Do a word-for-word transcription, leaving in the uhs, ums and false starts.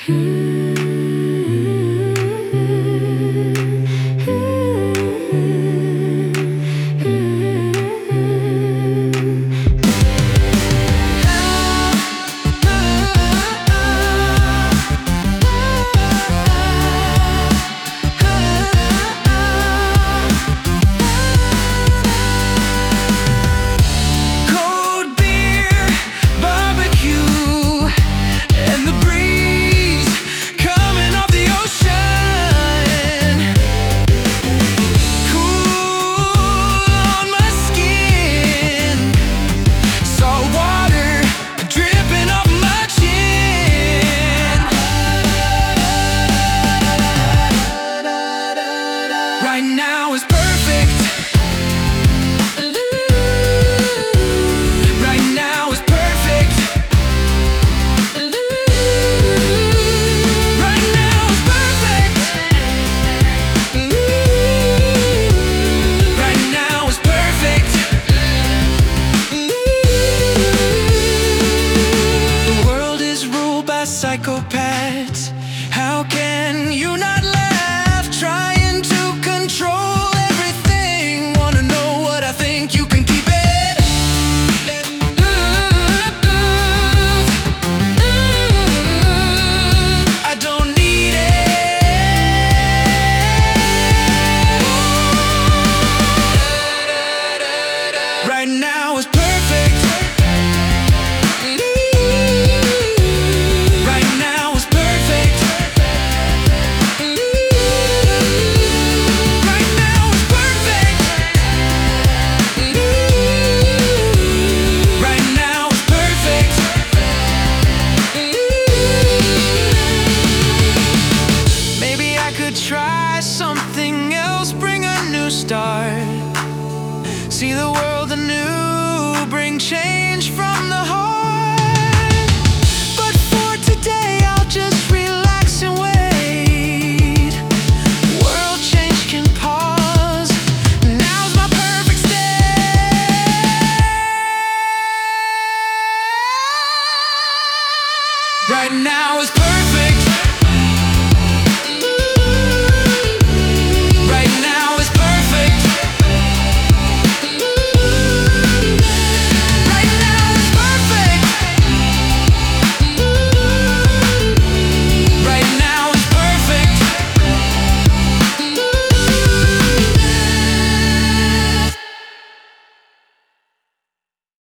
Right now is perfect. Right now is perfect. Right now is perfect. Right now is perfect. The world is ruled by psychopaths. How can you not laugh? Trying to control everything. Wanna know what I think? You can keep it. I don't need it. Right now is perfect. Right now is perfect. Right now is perfect. Right now is perfect. Maybe I could try something else, bring a new start, see the world anew, bring change from the heart. But for today I'll just relax and wait. World change can pause. Now's my perfect state. Right now is perfect.